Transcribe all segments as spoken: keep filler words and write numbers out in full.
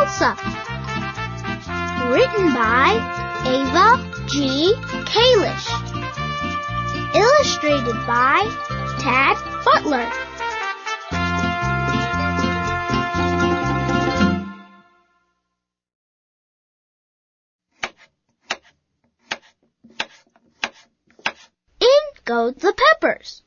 Salsa. Written by Ava G. Kalish. Illustrated by Tad Butler. In go the peppers.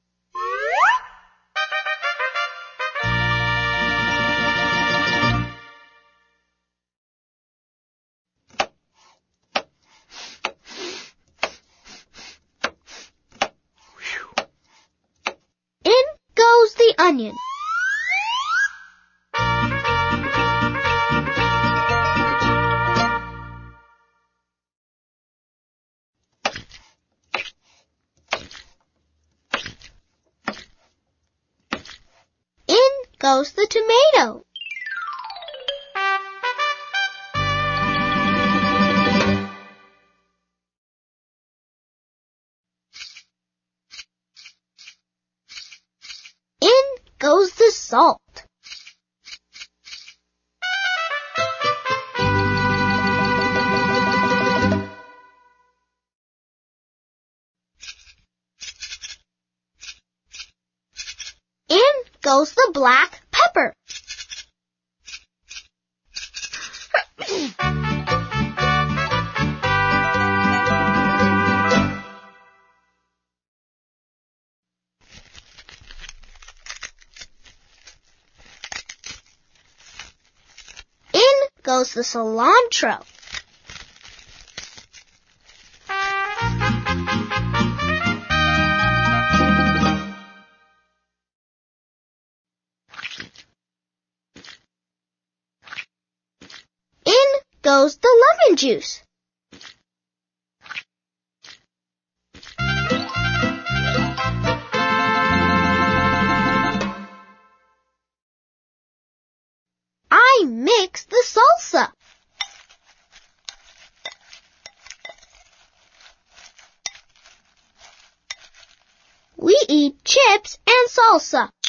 In goes the onion. In goes the tomato. In goes the salt. In goes the black pepper. In goes the cilantro. In goes the lemon juice. I mix the salsa. We eat chips and salsa.